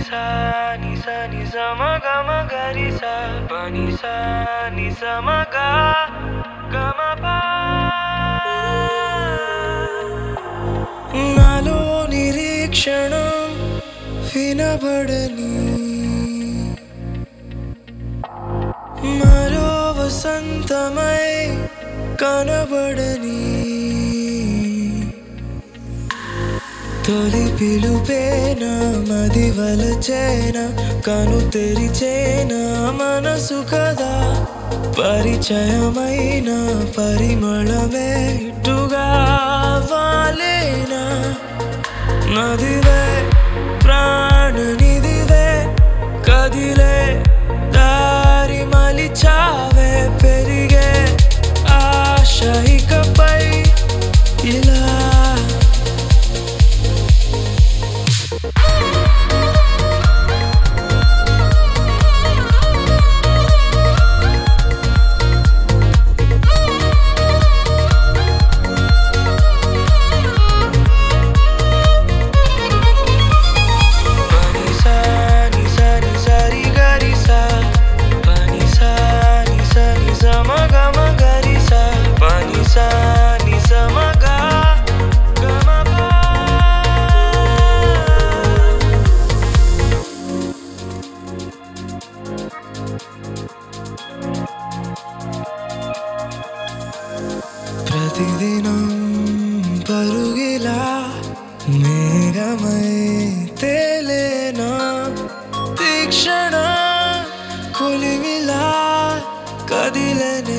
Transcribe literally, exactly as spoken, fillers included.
sa ni sa ni sa ma ga ma ga ri sa pa ni sa ni sa ma ga ga ma pa నాలో నిరీక్షణం వినబడని మరో వసంతమై కనబడని తొలి పిలుపేనా మది వలచేనా కను తెరిచేనా మనసు కదా పరిచయమైన పరిమళమే ఇటుగా వాలేనా నదివే ప్రాణనిదివే కదిలే దారి మలిచావే పెరిగే ఆశ ఇకపై ఇలా ప్రతిదినం పరుగిలా మేఘమై తేలేనా తీక్షణ కొలిమిలా కదిలేనే